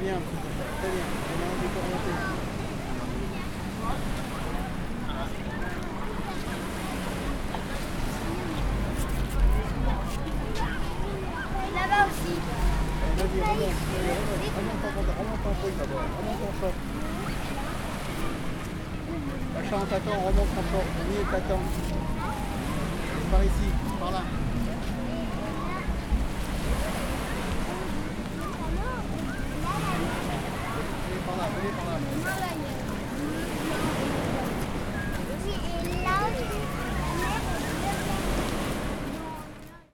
bien. Très bien. Et maintenant, tu peux remonter. Là-bas aussi. Vas-y, remonte. Remonte en truc d'abord. Remonte en short. Sacha, on t'attend, remonte en short. Oui, t'attends. Par ici, par là.